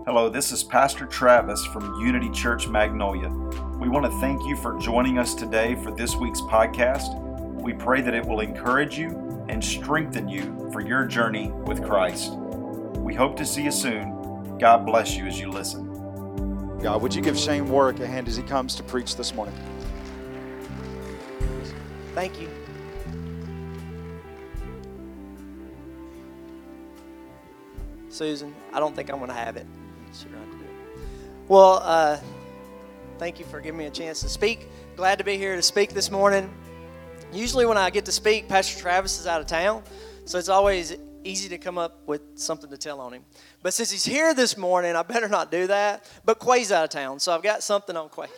Hello, this is Pastor Travis from Unity Church Magnolia. We want to thank you for joining us today for this week's podcast. We pray that it will encourage you and strengthen you for your journey with Christ. We hope to see you soon. God bless you as you listen. God, would you give Shane Warwick a hand as he comes to preach this morning? Thank you. Susan, I don't think I'm going to have it. Well, thank you for giving me a chance to speak. Glad to be here to speak this morning. Usually when I get to speak, Pastor Travis is out of town, so it's always easy to come up with something to tell on him. But since he's here this morning, I better not do that. But Quay's out of town, so I've got something on Quay.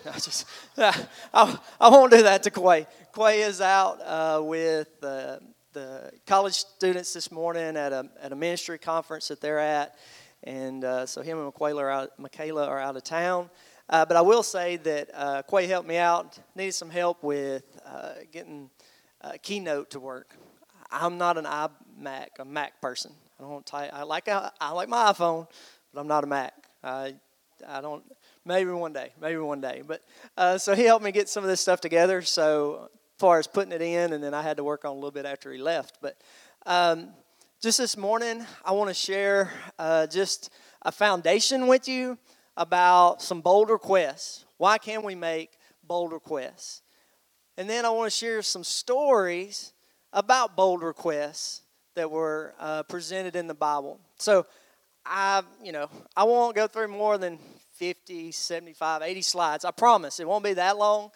I won't do that to Quay. Quay is out with the college students this morning at a ministry conference that they're at. And so him and Michaela are out of town. But I will say that Quay helped me out, needed some help with getting Keynote to work. I'm not an iMac, a Mac person. I like my iPhone, but I'm not a Mac. I don't. Maybe one day. But so he helped me get some of this stuff together. So as far as putting it in, and then I had to work on a little bit after he left. But just this morning, I want to share just a foundation with you about some bold requests. Why can we make bold requests? And then I want to share some stories about bold requests that were presented in the Bible. So I won't go through more than 50, 75, 80 slides. I promise it won't be that long.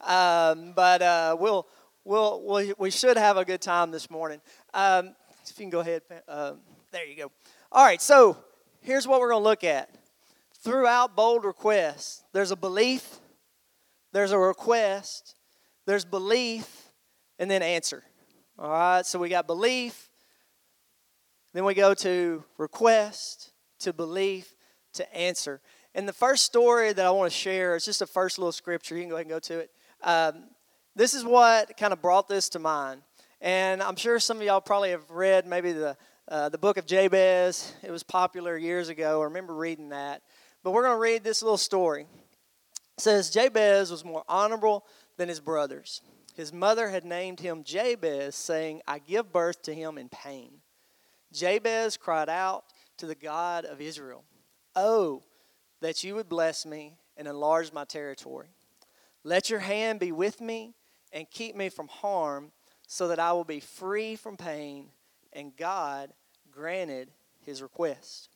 But we should have a good time this morning. If you can go ahead. There you go. All right, so here's what we're going to look at. Throughout bold requests, there's a belief, there's a request, there's belief, and then answer. All right, so we got belief, then we go to request, to belief, to answer. And the first story that I want to share is just the first little scripture. You can go ahead and go to it. This is what kind of brought this to mind. And I'm sure some of y'all probably have read maybe the book of Jabez. It was popular years ago. I remember reading that. But we're going to read this little story. It says, Jabez was more honorable than his brothers. His mother had named him Jabez, saying, I give birth to him in pain. Jabez cried out to the God of Israel, Oh, that you would bless me and enlarge my territory. Let your hand be with me and keep me from harm, so that I will be free from pain. And God granted his request.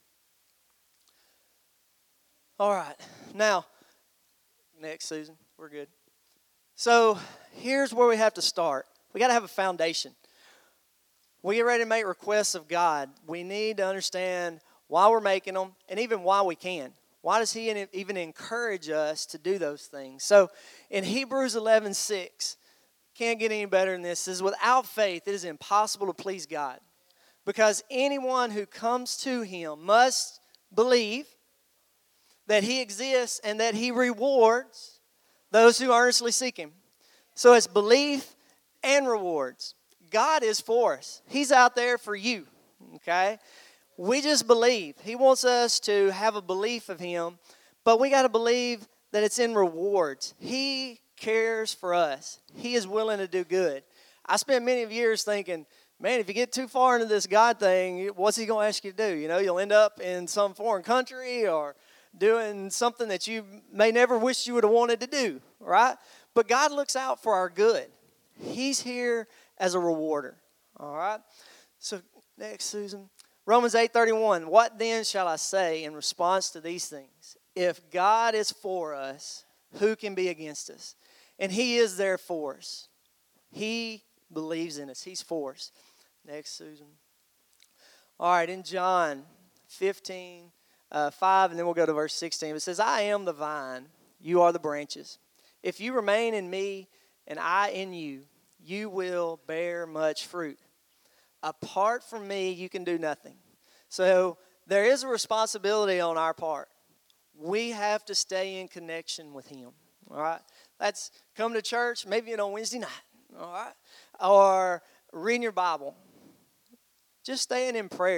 All right. Now, next, Susan. We're good. So here's where we have to start. We got to have a foundation. We get ready to make requests of God. We need to understand why we're making them and even why we can. Why does he even encourage us to do those things? So in Hebrews 11:6, can't get any better than this. It says, without faith, it is impossible to please God. Because anyone who comes to him must believe that he exists and that he rewards those who earnestly seek him. So it's belief and rewards. God is for us. He's out there for you, okay? We just believe. He wants us to have a belief of him, but we got to believe that it's in rewards. He cares for us. He is willing to do good. I spent many of years thinking, man, if you get too far into this God thing, what's he going to ask you to do? You know, you'll end up in some foreign country or doing something that you may never wish you would have wanted to do, right? But God looks out for our good. He's here as a rewarder, all right? So next, Susan. Romans 8:31, what then shall I say in response to these things? If God is for us, who can be against us? And he is there for us. He believes in us. He's for us. Next, Susan. All right, in John 15, 5, and then we'll go to verse 16. It says, I am the vine, you are the branches. If you remain in me and I in you, you will bear much fruit. Apart from me, you can do nothing. So there is a responsibility on our part. We have to stay in connection with him. All right? That's come to church, maybe on Wednesday night. All right? Or reading your Bible. Just staying in prayer.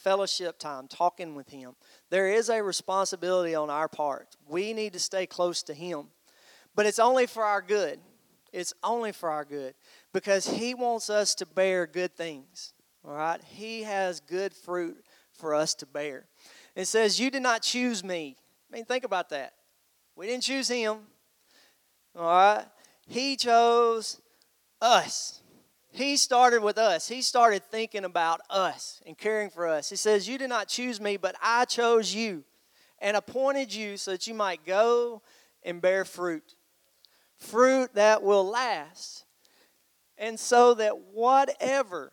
fellowship time, talking with Him. There is a responsibility on our part. We need to stay close to Him. But it's only for our good. It's only for our good. Because He wants us to bear good things. All right? He has good fruit for us to bear. It says, you did not choose me. I mean, think about that. We didn't choose Him. All right? He chose us. He started with us. He started thinking about us and caring for us. He says, you did not choose me, but I chose you and appointed you so that you might go and bear fruit. Fruit that will last. And so that whatever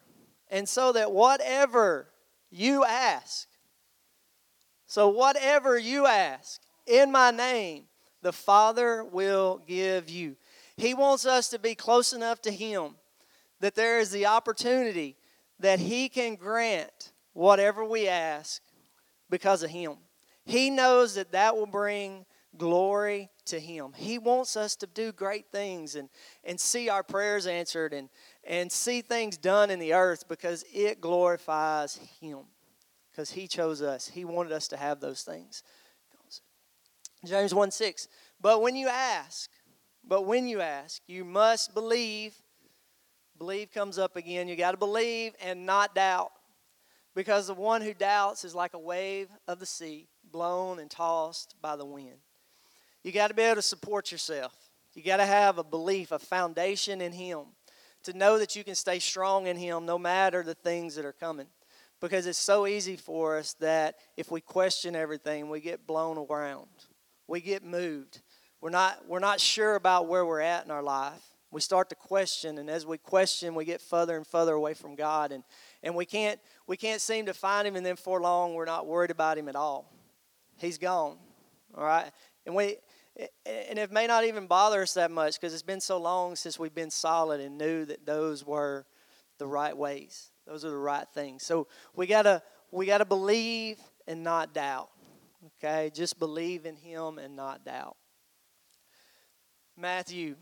you ask, in my name, the Father will give you. He wants us to be close enough to Him that there is the opportunity that He can grant whatever we ask because of Him. He knows that that will bring glory to Him. He wants us to do great things and see our prayers answered and see things done in the earth because it glorifies Him. Because He chose us. He wanted us to have those things. James 1:6. But when you ask, you must believe. Believe comes up again. You got to believe and not doubt. Because the one who doubts is like a wave of the sea, blown and tossed by the wind. You got to be able to support yourself. You got to have a belief, a foundation in Him, to know that you can stay strong in Him no matter the things that are coming. Because it's so easy for us that if we question everything, we get blown around. We get moved. We're not sure about where we're at in our life. We start to question, and as we question, we get further and further away from God, and we can't seem to find Him, and then for long we're not worried about Him at all. He's gone, all right? And it may not even bother us that much because it's been so long since we've been solid and knew that those were the right ways. Those are the right things. So we gotta believe and not doubt. Okay, just believe in Him and not doubt. Matthew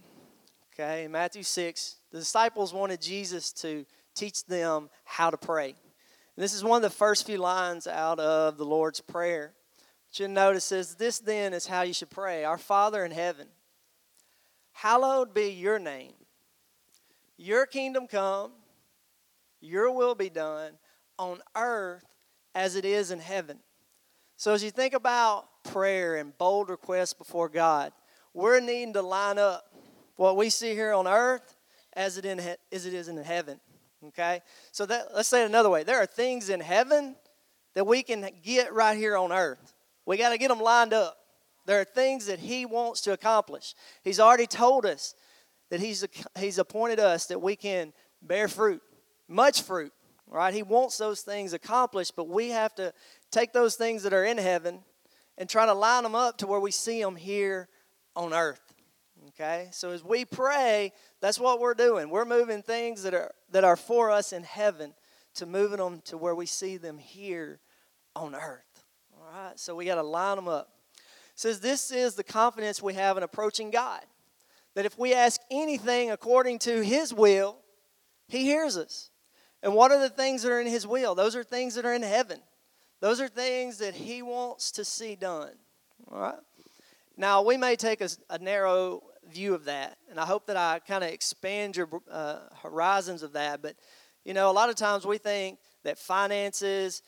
6, the disciples wanted Jesus to teach them how to pray. And this is one of the first few lines out of the Lord's Prayer. But you'll notice it says, this then is how you should pray. Our Father in heaven, hallowed be your name. Your kingdom come, your will be done on earth as it is in heaven. So as you think about prayer and bold requests before God, we're needing to line up what we see here on earth as it is in heaven. Okay? So let's say it another way. There are things in heaven that we can get right here on earth. We got to get them lined up. There are things that He wants to accomplish. He's already told us that He's appointed us that we can bear fruit, much fruit. Right? He wants those things accomplished, but we have to take those things that are in heaven and try to line them up to where we see them here on earth. Okay? So as we pray, that's what we're doing. We're moving things that are for us in heaven to moving them to where we see them here on earth. All right? So we got to line them up. It says this is the confidence we have in approaching God. That if we ask anything according to His will, He hears us. And what are the things that are in His will? Those are things that are in heaven. Those are things that He wants to see done. All right? Now, we may take a narrow view of that, and I hope that I kind of expand your horizons of that. But, a lot of times we think that finances,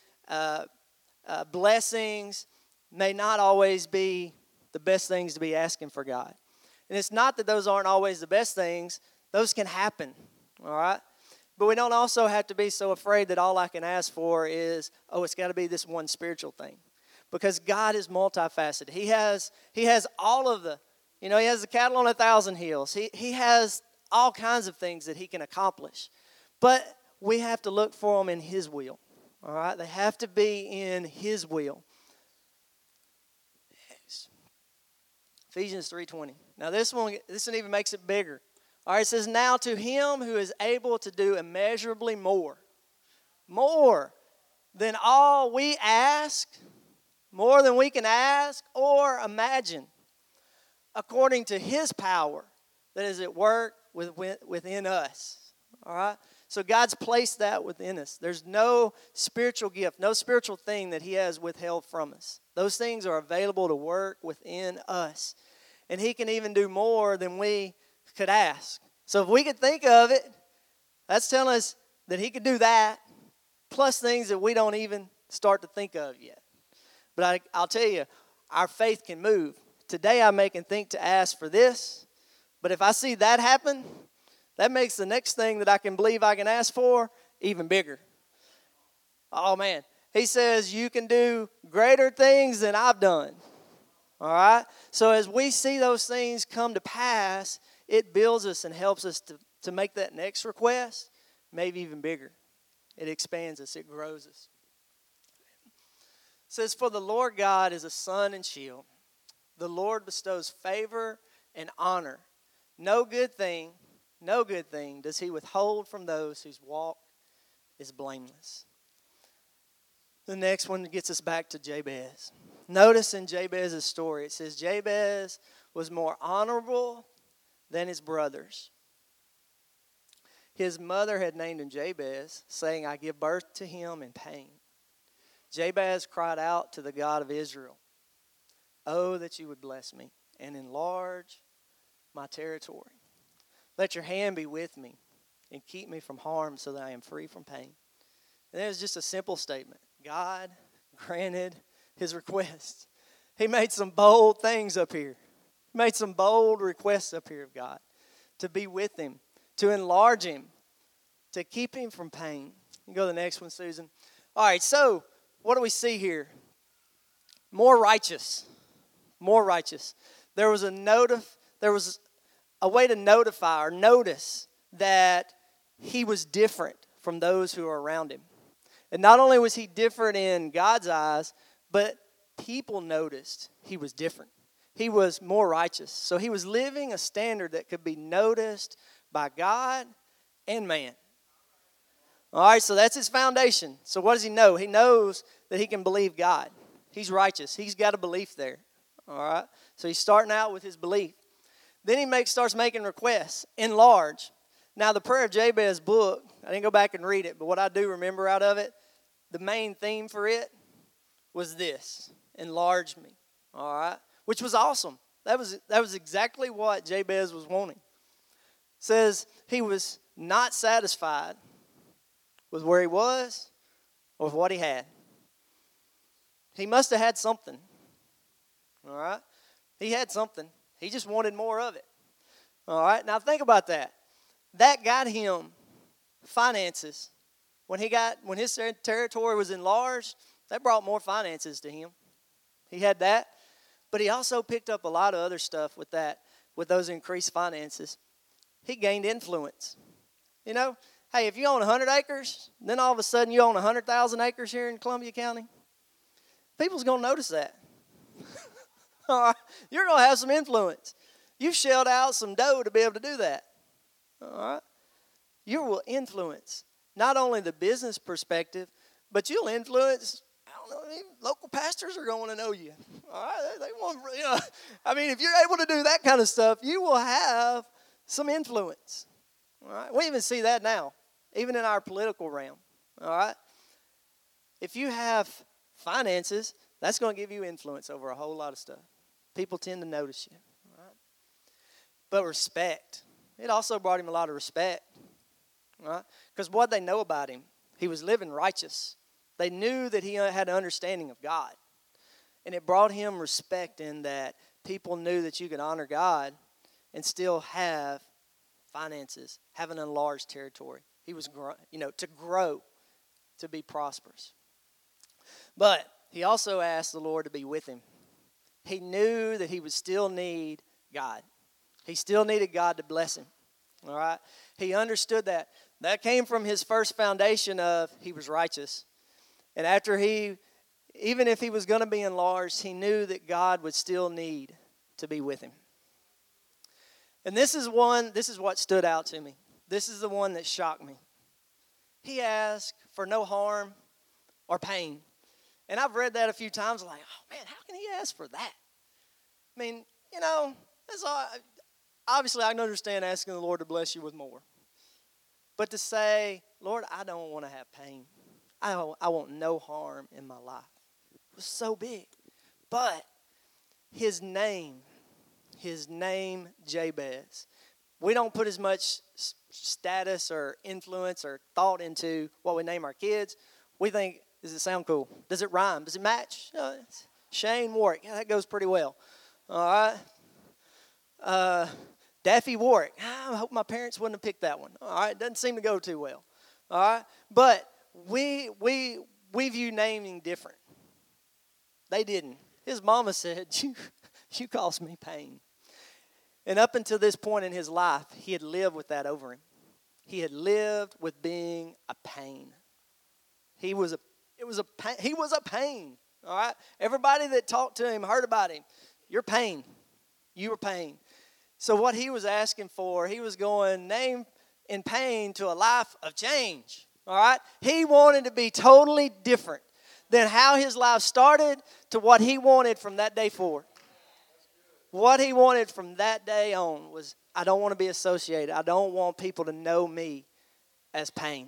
blessings may not always be the best things to be asking for God. And it's not that those aren't always the best things. Those can happen, all right? But we don't also have to be so afraid that all I can ask for is, it's got to be this one spiritual thing. Because God is multifaceted. He has all of the, He has the cattle on 1,000 hills. He has all kinds of things that He can accomplish. But we have to look for them in His will. All right? They have to be in His will. Ephesians 3:20. Now this one even makes it bigger. All right, it says, now to Him who is able to do immeasurably more than all we ask, more than we can ask or imagine, according to His power that is at work within us. All right? So God's placed that within us. There's no spiritual gift, no spiritual thing that He has withheld from us. Those things are available to work within us. And He can even do more than we could ask. So if we could think of it, that's telling us that He could do that, plus things that we don't even start to think of yet. But I'll tell you, our faith can move. Today I may can think to ask for this, but if I see that happen, that makes the next thing that I can believe I can ask for even bigger. Oh, man. He says you can do greater things than I've done. All right? So as we see those things come to pass, it builds us and helps us to make that next request maybe even bigger. It expands us. It grows us. It says, for the Lord God is a sun and shield. The Lord bestows favor and honor. No good thing does He withhold from those whose walk is blameless. The next one gets us back to Jabez. Notice in Jabez's story, it says Jabez was more honorable than his brothers. His mother had named him Jabez, saying, I give birth to him in pain. Jabez cried out to the God of Israel, oh, that you would bless me and enlarge my territory. Let your hand be with me and keep me from harm so that I am free from pain. And it was just a simple statement. God granted his request. He made some bold things up here. He made some bold requests up here of God to be with him, to enlarge him, to keep him from pain. You go to the next one, Susan. All right, so what do we see here? More righteous. More righteous. There was a way to notify or notice that he was different from those who are around him. And not only was he different in God's eyes, but people noticed he was different. He was more righteous. So he was living a standard that could be noticed by God and man. All right, so that's his foundation. So what does he know? He knows that he can believe God. He's righteous. He's got a belief there. All right, so he's starting out with his belief. Then he starts making requests. Enlarge. Now, the Prayer of Jabez book, I didn't go back and read it, but what I do remember out of it, the main theme for it was this: enlarge me. All right, which was awesome. That was exactly what Jabez was wanting. It says he was not satisfied with where he was or with what he had. He must have had something. All right, he had something. He just wanted more of it. All right, now think about that. That got him finances. When his territory was enlarged, that brought more finances to him. He had that, but he also picked up a lot of other stuff with that, with those increased finances. He gained influence. You know, hey, if you own 100 acres, then all of a sudden you own 100,000 acres here in Columbia County, people's going to notice that. All right, you're going to have some influence. You've shelled out some dough to be able to do that. All right, you will influence not only the business perspective, but you'll influence, I don't know, even local pastors are going to know you. All right, they want, I mean, if you're able to do that kind of stuff, you will have some influence. All right, we even see that now, even in our political realm. All right, if you have finances, that's going to give you influence over a whole lot of stuff. People tend to notice you. All right? But respect. It also brought him a lot of respect. Right? Because what they know about him, he was living righteous. They knew that he had an understanding of God. And it brought him respect in that people knew that you could honor God and still have finances, have an enlarged territory. He was, to grow, to be prosperous. But he also asked the Lord to be with him. He knew that he would still need God. He still needed God to bless him. All right? He understood that. That came from his first foundation of he was righteous. And after even if he was going to be enlarged, he knew that God would still need to be with him. And this is what stood out to me. This is the one that shocked me. He asked for no harm or pain. And I've read that a few times, like, oh man, how can he ask for that? I mean, that's all. Obviously, I can understand asking the Lord to bless you with more. but to say, Lord, I don't want to have pain. I want no harm in my life. It was so big. But his name Jabez, we don't put as much status or influence or thought into what we name our kids. We think, does it sound cool? Does it rhyme? Does it match? Shane Warwick. Yeah, that goes pretty well. All right. Daffy Warwick. I hope my parents wouldn't have picked that one. All right. Doesn't seem to go too well. All right. But we view naming different. They didn't. His mama said, you caused me pain. And up until this point in his life, he had lived with that over him. He had lived with being a pain. He was a pain. All right. Everybody that talked to him heard about him. You're pain. You were pain. So what he was asking for, he was going name in pain to a life of change. All right. He wanted to be totally different than how his life started to what he wanted from that day forward. What he wanted from that day on was, I don't want to be associated. I don't want people to know me as pain.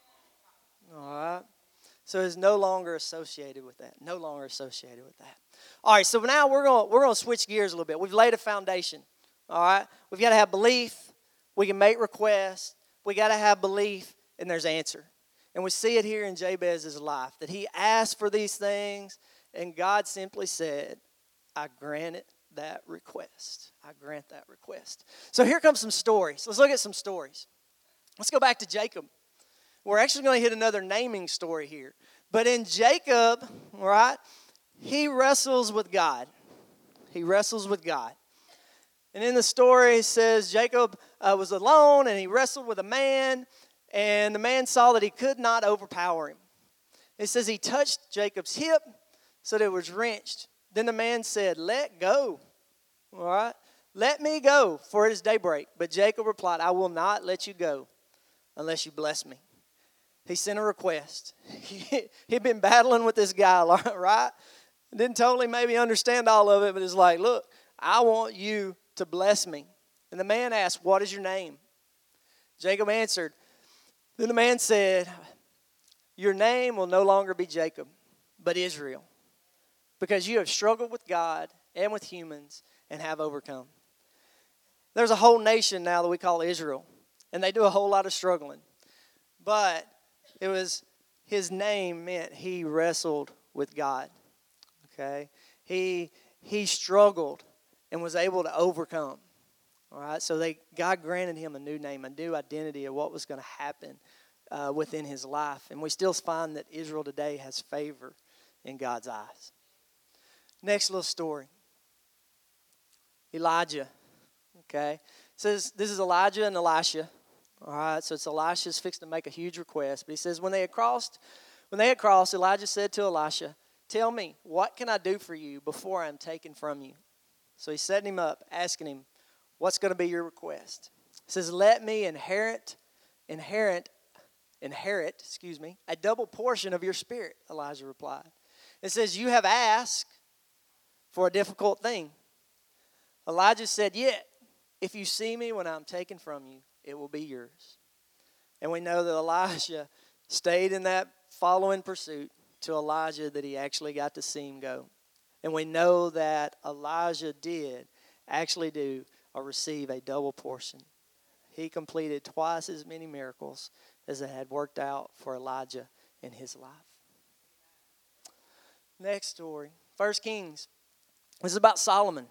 All right. So he's no longer associated with that. No longer associated with that. All right. So now we're going to switch gears a little bit. We've laid a foundation. All right. We've got to have belief. We can make requests. We got to have belief, and there's answer. And we see it here in Jabez's life, that he asked for these things, and God simply said, I grant it. That request. I grant that request. So here comes some stories. Let's look at some stories. Let's go back to Jacob. We're actually going to hit another naming story here. But in Jacob, right, he wrestles with God. He wrestles with God. And in the story, it says Jacob was alone and he wrestled with a man, and the man saw that he could not overpower him. It says he touched Jacob's hip so that it was wrenched. Then the man said, let go. All right. Let me go, for it is daybreak. But Jacob replied, I will not let you go unless you bless me. He sent a request. He'd been battling with this guy, right? Didn't totally maybe understand all of it, but it's like, look, I want you to bless me. And the man asked, what is your name? Jacob answered. Then the man said, your name will no longer be Jacob, but Israel, because you have struggled with God and with humans and have overcome. There's a whole nation now that we call Israel, and they do a whole lot of struggling. But it was, his name meant he wrestled with God. Okay? He struggled and was able to overcome. All right? So God granted him a new name, a new identity of what was going to happen within his life. And we still find that Israel today has favor in God's eyes. Next little story. Elijah. Okay. It says this is Elijah and Elisha. All right. So it's Elisha's fixing to make a huge request. But he says when they had crossed, Elijah said to Elisha, tell me, what can I do for you before I'm taken from you? So he's setting him up, asking him, what's going to be your request? He says, let me inherit, a double portion of your spirit, Elijah replied. It says, you have asked for a difficult thing. Elijah said, yet, if you see me when I'm taken from you, it will be yours. And we know that Elijah stayed in that following pursuit to Elijah that he actually got to see him go. And we know that Elijah did actually do or receive a double portion. He completed twice as many miracles as it had worked out for Elijah in his life. Next story, 1 Kings. This is about Solomon.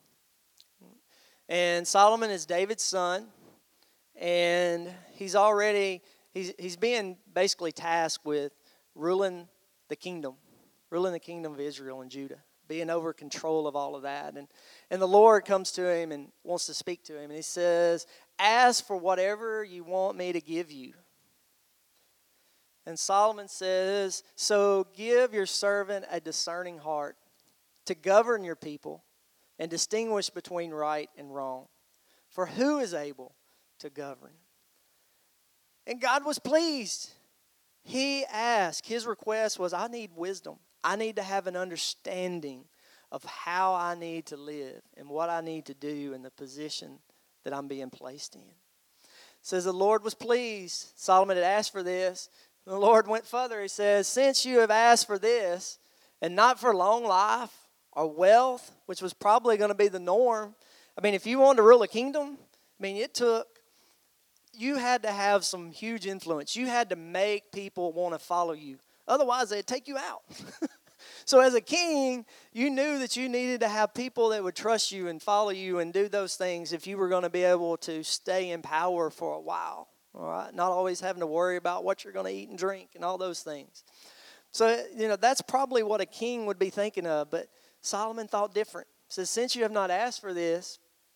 And Solomon is David's son. And he's being basically tasked with ruling the kingdom of Israel and Judah, being over control of all of that. And the Lord comes to him and wants to speak to him. And he says, ask for whatever you want me to give you. And Solomon says, so give your servant a discerning heart to govern your people and distinguish between right and wrong. For who is able to govern? And God was pleased. He asked, his request was, I need wisdom. I need to have an understanding of how I need to live and what I need to do in the position that I'm being placed in. says the Lord was pleased. Solomon had asked for this. And the Lord went further. He says, since you have asked for this, and not for long life or wealth, which was probably going to be the norm. I mean, if you wanted to rule a kingdom, I mean, you had to have some huge influence. You had to make people want to follow you. Otherwise, they'd take you out. So as a king, you knew that you needed to have people that would trust you and follow you and do those things if you were going to be able to stay in power for a while. All right, not always having to worry about what you're going to eat and drink and all those things. So, that's probably what a king would be thinking of, but Solomon thought different. He says, since you have not asked for this,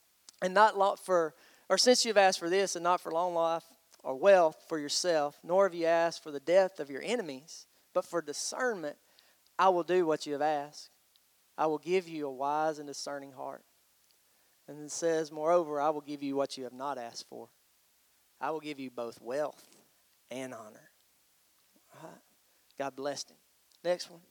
since you've asked for this and not for long life or wealth for yourself, nor have you asked for the death of your enemies, but for discernment, I will do what you have asked. I will give you a wise and discerning heart. And it says, moreover, I will give you what you have not asked for. I will give you both wealth and honor. All right. God blessed him. Next one.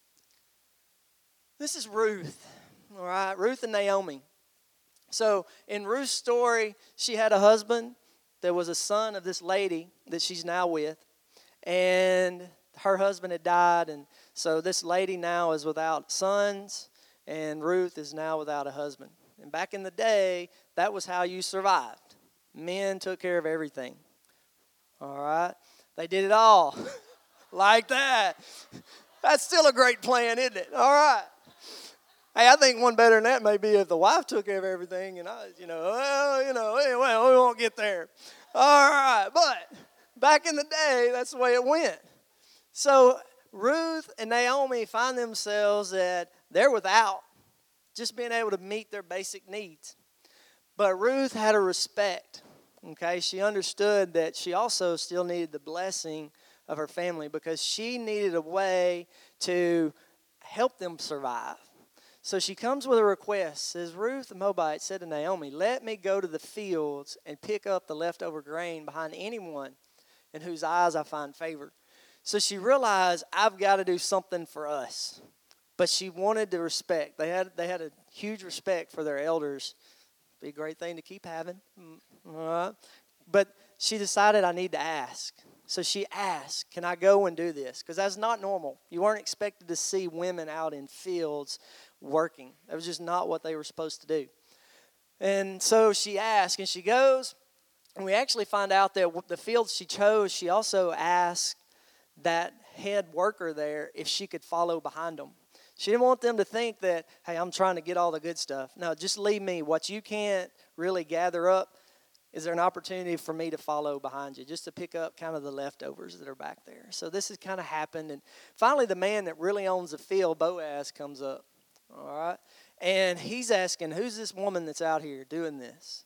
This is Ruth. All right, Ruth and Naomi. So in Ruth's story, she had a husband that was a son of this lady that she's now with. And her husband had died. And so this lady now is without sons. And Ruth is now without a husband. And back in the day, that was how you survived. Men took care of everything. All right? They did it all. Like that. That's still a great plan, isn't it? All right. Hey, I think one better than that may be if the wife took care of everything and anyway, we won't get there. All right. But back in the day, that's the way it went. So Ruth and Naomi find themselves that they're without just being able to meet their basic needs. But Ruth had a respect, okay? She understood that she also still needed the blessing of her family because she needed a way to help them survive. So she comes with a request. Says, Ruth the Moabite said to Naomi, let me go to the fields and pick up the leftover grain behind anyone in whose eyes I find favor. So she realized, I've got to do something for us. But she wanted to respect. They had a huge respect for their elders. Be a great thing to keep having. But she decided, I need to ask. So she asked, can I go and do this? Because that's not normal. You weren't expected to see women out in fields working. That was just not what they were supposed to do. And so she asked, and she goes, and we actually find out that the field she chose, she also asked that head worker there if she could follow behind them. She didn't want them to think that, hey, I'm trying to get all the good stuff. No, just leave me. What you can't really gather up, is there an opportunity for me to follow behind you, just to pick up kind of the leftovers that are back there. So this has kind of happened. And finally, the man that really owns the field, Boaz, comes up. All right? And he's asking, who's this woman that's out here doing this?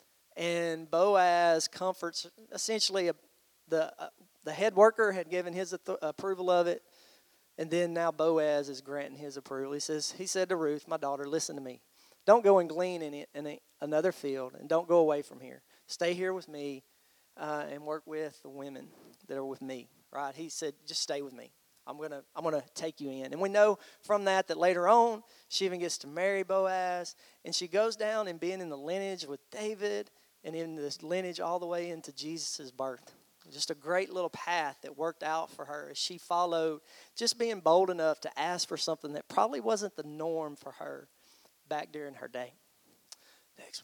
And Boaz comforts, essentially, the head worker had given his approval of it. And then now Boaz is granting his approval. He said to Ruth, my daughter, listen to me. Don't go and glean in another field, and don't go away from here. Stay here with me and work with the women that are with me. Right? He said, just stay with me. I'm gonna take you in. And we know from that later on, she even gets to marry Boaz, and she goes down and being in the lineage with David, and in this lineage all the way into Jesus' birth. Just a great little path that worked out for her as she followed, just being bold enough to ask for something that probably wasn't the norm for her back during her day. Next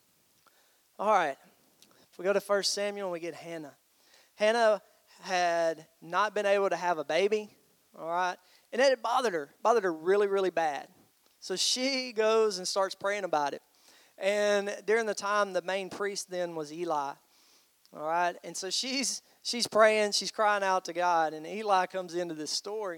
one. All right. If we go to 1 Samuel and we get Hannah. Hannah had not been able to have a baby, all right? And it bothered her really, really bad. So she goes and starts praying about it. And during the time, the main priest then was Eli. All right, and so she's praying, she's crying out to God, and Eli comes into this story,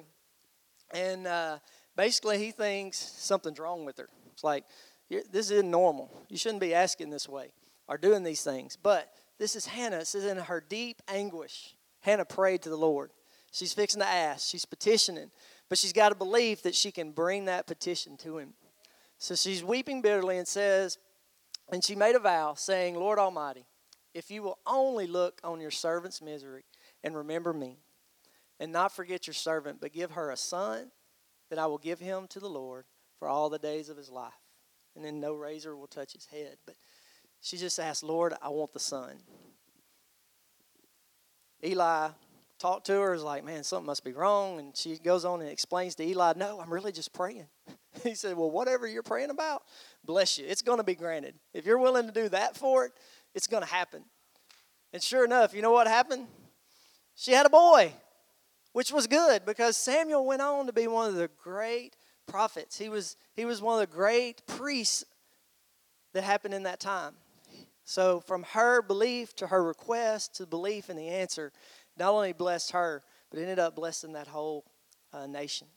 and basically he thinks something's wrong with her. It's like, this isn't normal. You shouldn't be asking this way or doing these things. But this is Hannah. It says in her deep anguish, Hannah prayed to the Lord. She's fixing to ask. She's petitioning, but she's got a belief that she can bring that petition to him. So she's weeping bitterly and says, and she made a vow saying, Lord Almighty, if you will only look on your servant's misery and remember me, and not forget your servant, but give her a son, then I will give him to the Lord for all the days of his life. And then no razor will touch his head. But she just asked, Lord, I want the son. Eli talked to her, is like, man, something must be wrong. And she goes on and explains to Eli, no, I'm really just praying. He said, well, whatever you're praying about, bless you. It's going to be granted. If you're willing to do that for it, it's going to happen. And sure enough, you know what happened? She had a boy, which was good because Samuel went on to be one of the great prophets. He was one of the great priests that happened in that time. So from her belief to her request to belief in the answer, not only blessed her, but ended up blessing that whole nation.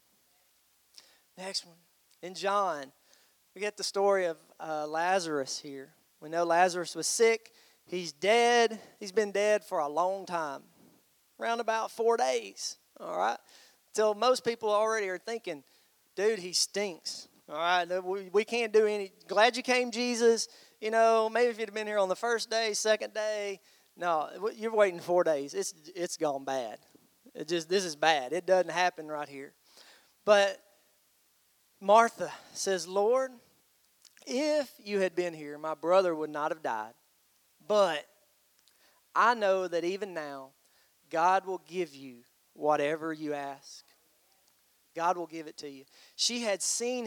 Next one. In John, we get the story of Lazarus here. We know Lazarus was sick. He's dead. He's been dead for a long time, around about 4 days, all right? Till most people already are thinking, dude, he stinks, all right? We can't do any. Glad you came, Jesus. You know, maybe if you'd have been here on the first day, second day. No, you're waiting 4 days. It's gone bad. This is bad. It doesn't happen right here. But Martha says, Lord, if you had been here, my brother would not have died. But I know that even now, God will give you whatever you ask. God will give it to you. She had seen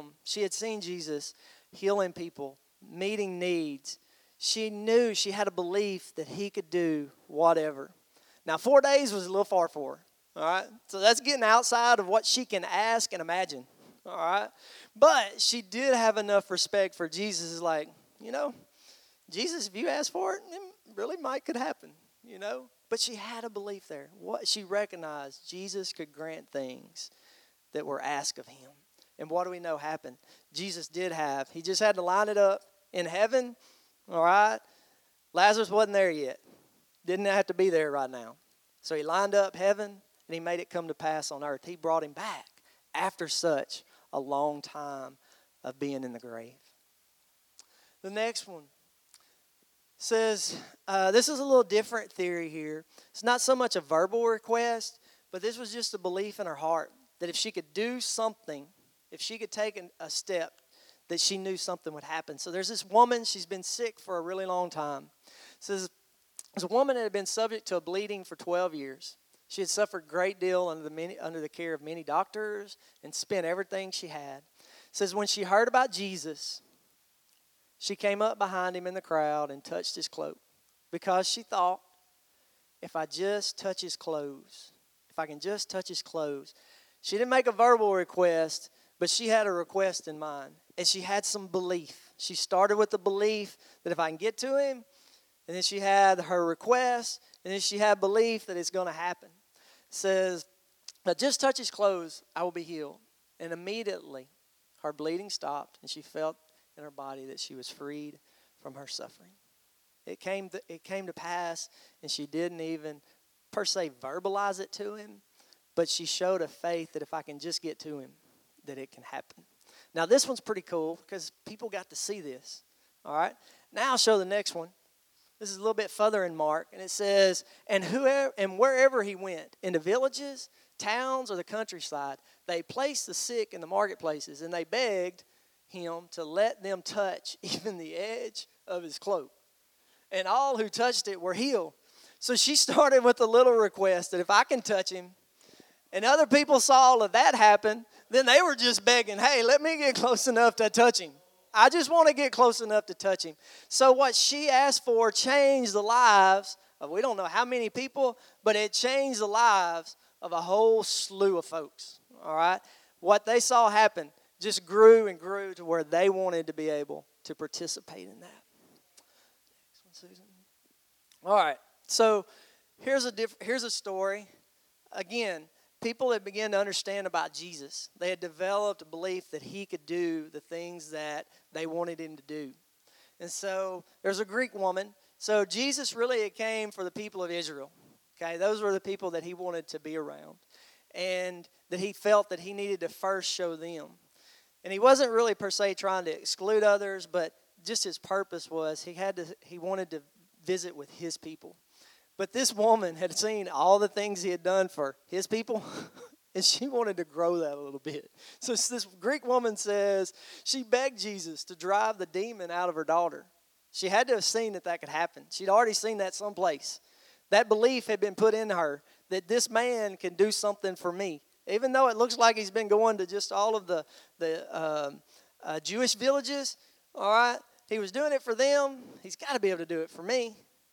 Jesus healing people, meeting needs. She knew, she had a belief that he could do whatever. Now, 4 days was a little far for her, all right? So that's getting outside of what she can ask and imagine, all right? But she did have enough respect for Jesus. Is like, you know, Jesus, if you ask for it, it really could happen, you know? But she had a belief there. She recognized Jesus could grant things that were asked of him. And what do we know happened? Jesus did have. He just had to line it up in heaven, all right? Lazarus wasn't there yet. Didn't have to be there right now. So he lined up heaven, and he made it come to pass on earth. He brought him back after such a long time of being in the grave. The next one says, this is a little different theory here. It's not so much a verbal request, but this was just a belief in her heart that if she could do something, if she could take a step, that she knew something would happen. So there's this woman, she's been sick for a really long time. It says, there's a woman that had been subject to a bleeding for 12 years. She had suffered a great deal under the care of many doctors and spent everything she had. It says when she heard about Jesus, she came up behind him in the crowd and touched his cloak because she thought, if I just touch his clothes, if I can just touch his clothes. She didn't make a verbal request, but she had a request in mind, and she had some belief. She started with the belief that if I can get to him, and then she had her request, and then she had belief that it's going to happen. It says, just touch his clothes, I will be healed. And immediately, her bleeding stopped, and she felt in her body that she was freed from her suffering. It came to pass, and she didn't even, per se, verbalize it to him, but she showed a faith that if I can just get to him, that it can happen. Now, this one's pretty cool because people got to see this, all right? Now I'll show the next one. This is a little bit further in Mark, and it says, and wherever he went, in the villages, towns, or the countryside, they placed the sick in the marketplaces, and they begged him to let them touch even the edge of his cloak. And all who touched it were healed. So she started with a little request that if I can touch him, and other people saw all of that happen, then they were just begging, hey, let me get close enough to touch him. I just want to get close enough to touch him. So what she asked for changed the lives of, we don't know how many people, but it changed the lives of a whole slew of folks, all right? What they saw happen just grew and grew to where they wanted to be able to participate in that. Next one, Susan. All right, so here's a story. Again, people had begun to understand about Jesus. They had developed a belief that he could do the things that they wanted him to do. And so there's a Greek woman. So Jesus really came for the people of Israel. Okay, those were the people that he wanted to be around. And that he felt that he needed to first show them. And he wasn't really per se trying to exclude others, but just his purpose was he wanted to visit with his people. But this woman had seen all the things he had done for his people, and she wanted to grow that a little bit. So this Greek woman says she begged Jesus to drive the demon out of her daughter. She had to have seen that could happen. She'd already seen that someplace, That belief had been put in her that this man can do something for me. Even though it looks like he's been going to just all of the Jewish villages, all right, he was doing it for them. He's got to be able to do it for me.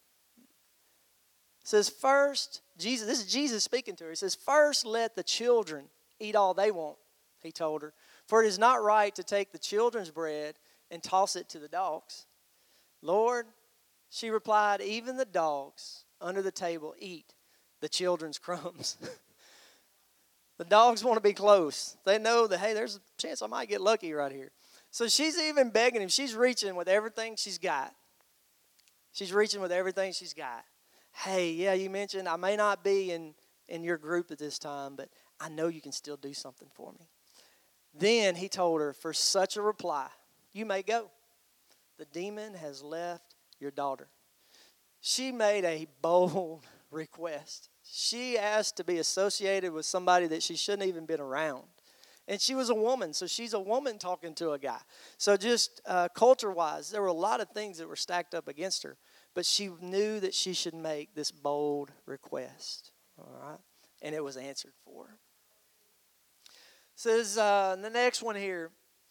It says first, Jesus, this is Jesus speaking to her. He says, first let the children eat all they want, he told her. For it is not right to take the children's bread and toss it to the dogs. Lord, she replied, even the dogs under the table eat the children's crumbs. The dogs want to be close. They know that, hey, there's a chance I might get lucky right here. So she's even begging him. She's reaching with everything she's got. She's reaching with everything she's got. Hey, yeah, you mentioned I may not be in your group at this time, but I know you can still do something for me. Then he told her, for such a reply, you may go. The demon has left your daughter. She made a bold request. She asked to be associated with somebody that she shouldn't even been around. And she was a woman, so she's a woman talking to a guy. So just culture-wise, there were a lot of things that were stacked up against her. But she knew that she should make this bold request. All right? And it was answered for her. It says the next one here,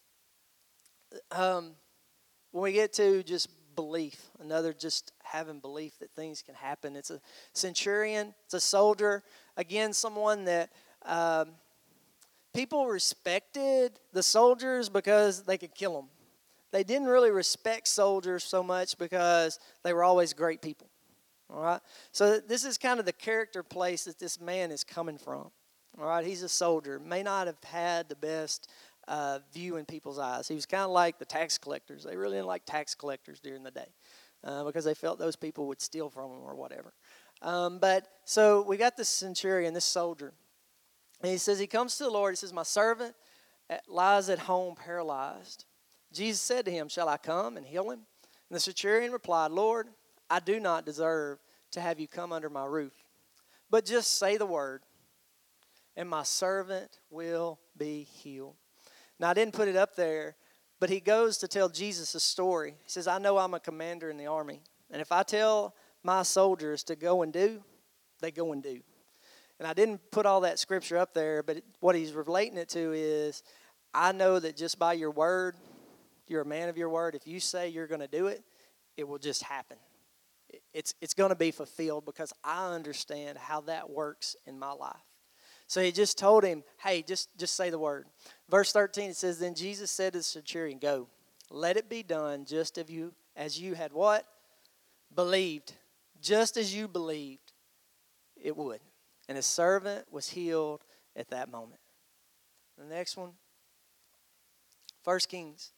when we get to just belief, another just having belief that things can happen. It's a centurion, it's a soldier. Again, someone that people respected the soldiers because they could kill them. They didn't really respect soldiers so much because they were always great people. All right? So this is kind of the character place that this man is coming from. All right? He's a soldier. May not have had the best view in people's eyes. He was kind of like the tax collectors. They really didn't like tax collectors during the day because they felt those people would steal from them or whatever. But so we got this centurion, this soldier. And he says, he comes to the Lord. He says, my servant lies at home paralyzed. Jesus said to him, shall I come and heal him? And the centurion replied, Lord, I do not deserve to have you come under my roof. But just say the word, and my servant will be healed. Now, I didn't put it up there, but he goes to tell Jesus a story. He says, I know I'm a commander in the army. And if I tell my soldiers to go and do, they go and do. And I didn't put all that scripture up there, but what he's relating it to is, I know that just by your word, you're a man of your word. If you say you're going to do it, it will just happen. It's going to be fulfilled because I understand how that works in my life. So he just told him, hey, just say the word. Verse 13, it says, then Jesus said to the centurion, go, let it be done just as you had what? Believed. Just as you believed it would. And his servant was healed at that moment. The next one, 1 Kings.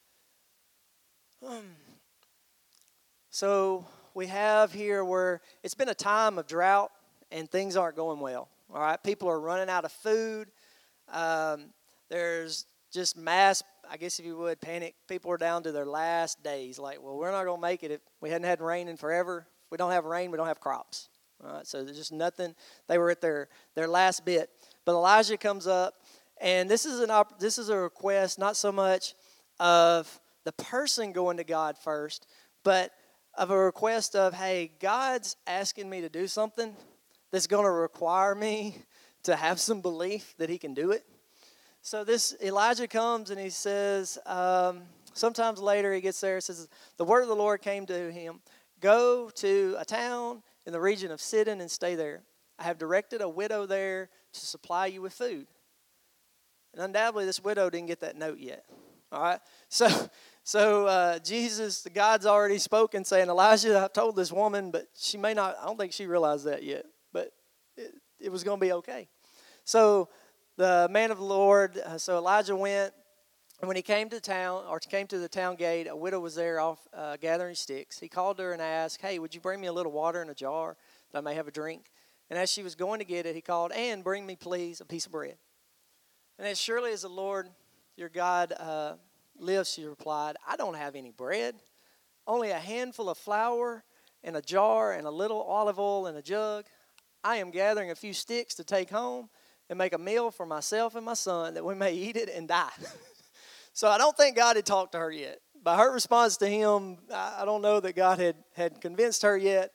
So we have here where it's been a time of drought and things aren't going well. All right, people are running out of food. There's just mass, I guess if you would, panic. People are down to their last days. Like, well, we're not going to make it if we hadn't had rain in forever. If we don't have rain, we don't have crops. All right, so there's just nothing. They were at their last bit. But Elijah comes up, and this is a request, not so much of the person going to God first, but of a request of, hey, God's asking me to do something that's going to require me to have some belief that he can do it. So this Elijah comes and he says, sometimes later he gets there, it says, the word of the Lord came to him, go to a town in the region of Sidon and stay there. I have directed a widow there to supply you with food. And undoubtedly this widow didn't get that note yet. All right, so Jesus, the God's already spoken, saying, Elijah, I told this woman, but she may not, I don't think she realized that yet, but it was going to be okay. So the man of the Lord, so Elijah went, and when he came to town, or came to the town gate, a widow was there off gathering sticks. He called her and asked, hey, would you bring me a little water in a jar that I may have a drink? And as she was going to get it, he called, and bring me, please, a piece of bread. And as surely as the Lord your God lives, she replied, I don't have any bread, only a handful of flour in a jar and a little olive oil in a jug. I am gathering a few sticks to take home and make a meal for myself and my son that we may eat it and die. So I don't think God had talked to her yet. By her response to him, I don't know that God had convinced her yet.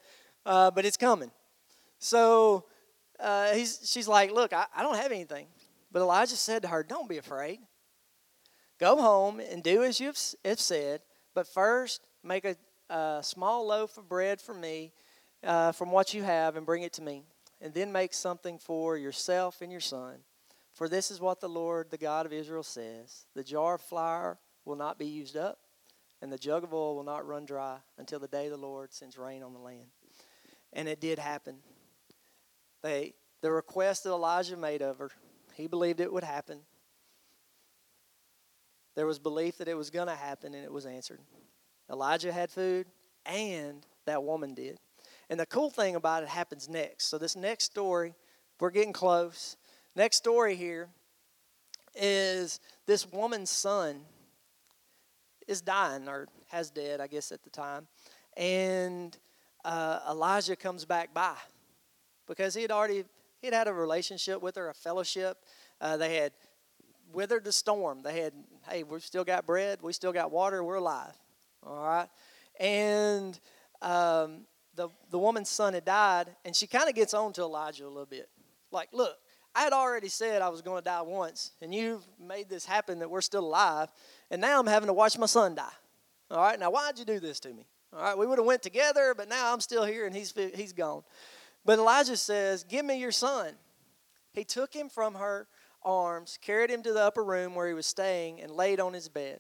but it's coming. So she's like, look, I don't have anything. But Elijah said to her, don't be afraid. Go home and do as you've said, but first make a small loaf of bread for me from what you have and bring it to me. And then make something for yourself and your son. For this is what the Lord, the God of Israel, says. The jar of flour will not be used up, and the jug of oil will not run dry until the day the Lord sends rain on the land. And it did happen. The request that Elijah made of her, he believed it would happen. There was belief that it was going to happen, and it was answered. Elijah had food, and that woman did. And the cool thing about it happens next. So this next story, we're getting close. Next story here is this woman's son is dying, or has died, I guess, at the time. And Elijah comes back by because he'd had a relationship with her, a fellowship. They had withered the storm. They had, hey, we've still got bread, we still got water, we're alive. All right? And the woman's son had died, and she kind of gets on to Elijah a little bit. Like, look, I had already said I was going to die once, and you've made this happen that we're still alive, and now I'm having to watch my son die. All right, now why'd you do this to me? All right, we would have went together, but now I'm still here, and he's gone. But Elijah says, give me your son. He took him from her arms, carried him to the upper room where he was staying, and laid him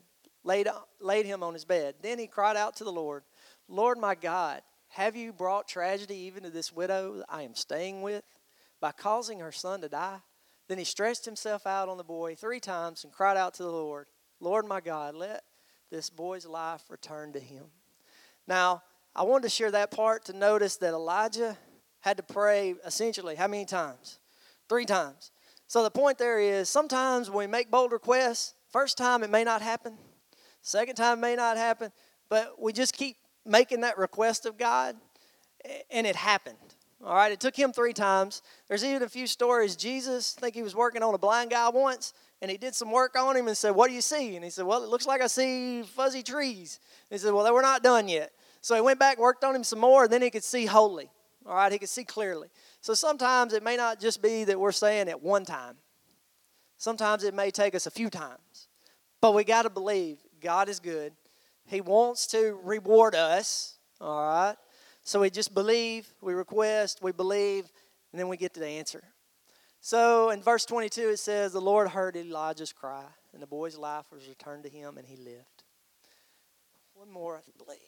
on his bed. Then he cried out to the Lord, Lord my God, have you brought tragedy even to this widow I am staying with by causing her son to die? Then he stretched himself out on the boy 3 times and cried out to the Lord, Lord my God, let this boy's life return to him. Now, I wanted to share that part to notice that Elijah had to pray essentially how many times? 3 times. So the point there is sometimes when we make bold requests, first time it may not happen, second time it may not happen, but we just keep making that request of God, and it happened. All right, it took him 3 times. There's even a few stories. Jesus, I think he was working on a blind guy once, and he did some work on him and said, what do you see? And he said, well, it looks like I see fuzzy trees. And he said, well, we're not done yet. So he went back, worked on him some more, and then he could see wholly. All right, he could see clearly. So sometimes it may not just be that we're saying it one time. Sometimes it may take us a few times. But we got to believe God is good. He wants to reward us, all right? So we just believe, we request, we believe, and then we get to the answer. So in verse 22 it says, the Lord heard Elijah's cry, and the boy's life was returned to him, and he lived. One more, I believe.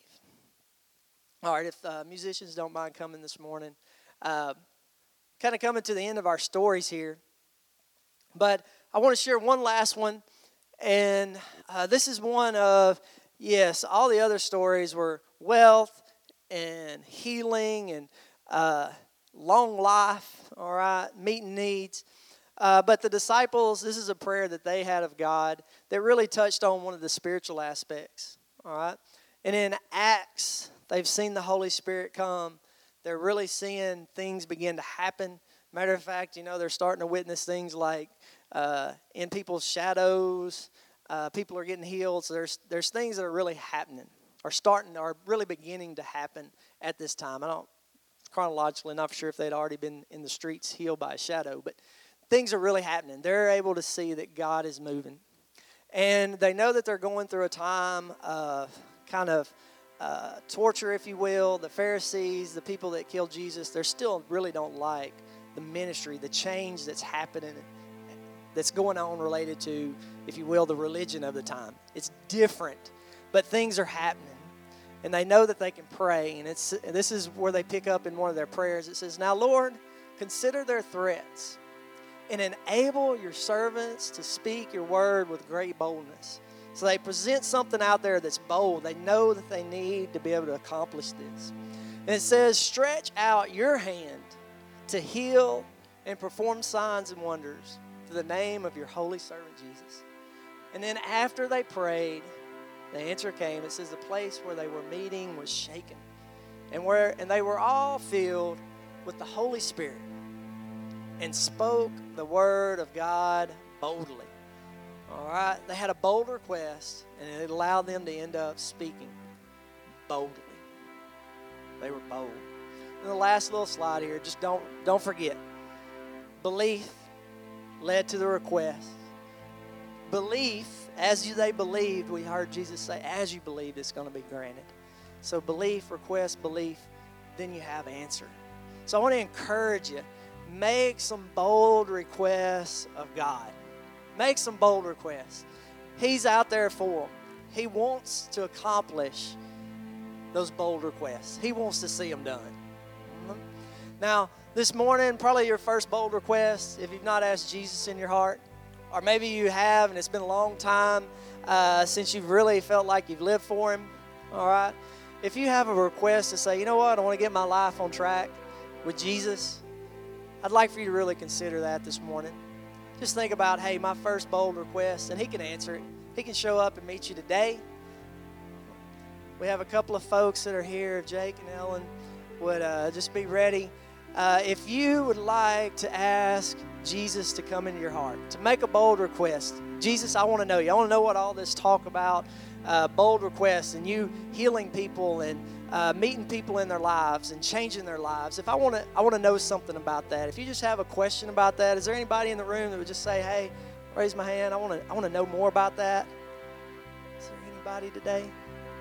All right, if musicians don't mind coming this morning. Kind of coming to the end of our stories here. But I want to share one last one. And this is one of, yes, all the other stories were wealth and healing and long life, all right, meeting needs. But the disciples, this is a prayer that they had of God that really touched on one of the spiritual aspects, all right. And in Acts, they've seen the Holy Spirit come. They're really seeing things begin to happen. Matter of fact, they're starting to witness things like in people's shadows, people are getting healed. So there's things that are really happening, are really beginning to happen at this time. I don't chronologically not sure if they'd already been in the streets healed by a shadow, but things are really happening. They're able to see that God is moving. And they know that they're going through a time of kind of torture, if you will. The Pharisees, the people that killed Jesus, they still really don't like the ministry, the change that's happening, that's going on related to, if you will, the religion of the time. It's different, but things are happening. And they know that they can pray. And this is where they pick up in one of their prayers. It says, now, Lord, consider their threats and enable your servants to speak your word with great boldness. So they present something out there that's bold. They know that they need to be able to accomplish this. And it says, stretch out your hand to heal and perform signs and wonders through the name of your holy servant Jesus. And then after they prayed, the answer came. It says the place where they were meeting was shaken. And they were all filled with the Holy Spirit and spoke the word of God boldly. All right? They had a bold request, and it allowed them to end up speaking boldly. They were bold. And the last little slide here, just don't forget. Belief led to the request. Belief, they believed, we heard Jesus say, as you believe, it's going to be granted. So belief, request, belief, then you have answer. So I want to encourage you, make some bold requests of God. Make some bold requests. He's out there for them. He wants to accomplish those bold requests. He wants to see them done. Mm-hmm. Now, this morning, probably your first bold request, if you've not asked Jesus in your heart, or maybe you have and it's been a long time since you've really felt like you've lived for Him, all right? If you have a request to say, you know what, I want to get my life on track with Jesus, I'd like for you to really consider that this morning. Just think about, hey, my first bold request, and He can answer it. He can show up and meet you today. We have a couple of folks that are here. Jake and Ellen would just be ready. If you would like to ask Jesus to come into your heart, to make a bold request, Jesus, I want to know you. I want to know what all this talk about, bold requests, and you healing people and meeting people in their lives and changing their lives. If I want to know something about that. If you just have a question about that, is there anybody in the room that would just say, hey, raise my hand, I want to know more about that? Is there anybody today?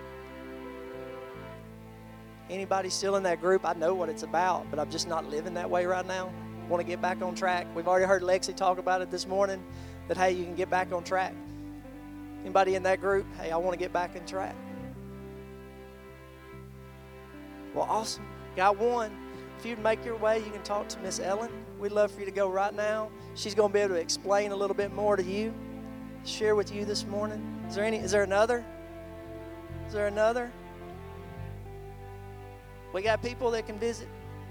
Anybody still in that group? I know what it's about, but I'm just not living that way right now. I want to get back on track. We've already heard Lexi talk about it this morning, that, hey, you can get back on track. Anybody in that group? Hey, I want to get back on track. Well, awesome. Got one. If you'd make your way, you can talk to Miss Ellen. We'd love for you to go right now. She's going to be able to explain a little bit more to you, share with you this morning. Is there another? Is there another? We got people that can visit.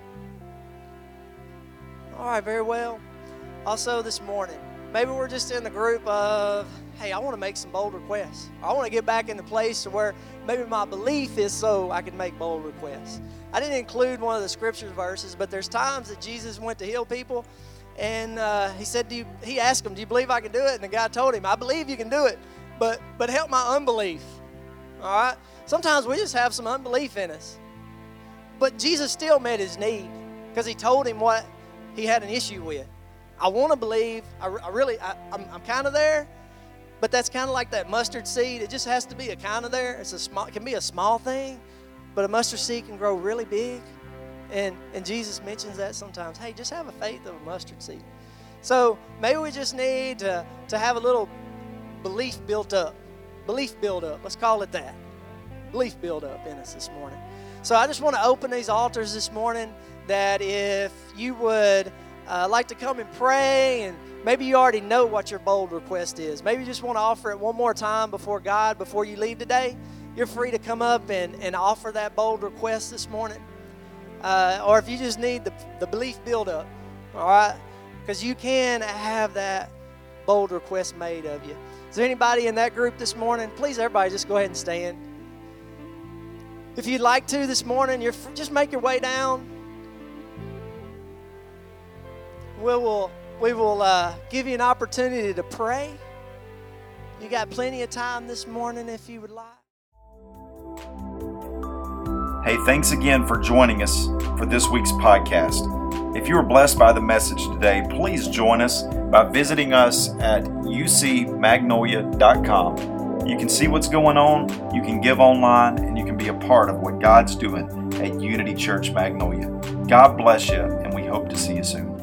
All right, very well. Also this morning, maybe we're just in the group of, hey, I want to make some bold requests. I want to get back in the place to where maybe my belief is so I can make bold requests. I didn't include one of the scripture verses, but there's times that Jesus went to heal people, and he asked them, do you believe I can do it? And the guy told him, I believe you can do it, but help my unbelief. All right? Sometimes we just have some unbelief in us. But Jesus still met his need because he told him what he had an issue with. I want to believe. I'm kind of there, but that's kind of like that mustard seed. It just has to be a kind of there. It can be a small thing, but a mustard seed can grow really big. And Jesus mentions that sometimes. Hey, just have a faith of a mustard seed. So maybe we just need to have a little belief built up. Belief build up. Let's call it that. Belief build up in us this morning. So I just want to open these altars this morning, that if you would like to come and pray, and maybe you already know what your bold request is. Maybe you just want to offer it one more time before God before you leave today. You're free to come up and offer that bold request this morning. Or if you just need the belief build up, all right? Because you can have that bold request made of you. Is there anybody in that group this morning? Please, everybody, just go ahead and stand. If you'd like to this morning, just make your way down. We will give you an opportunity to pray. You got plenty of time this morning if you would like. Hey, thanks again for joining us for this week's podcast. If you were blessed by the message today, please join us by visiting us at ucmagnolia.com. You can see what's going on, you can give online, and you can be a part of what God's doing at Unity Church Magnolia. God bless you, and we hope to see you soon.